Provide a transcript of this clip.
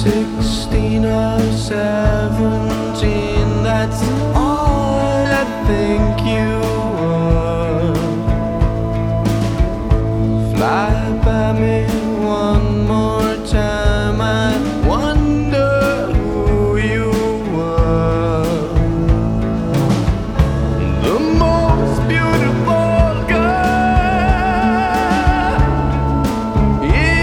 16 or 17, that's all I think you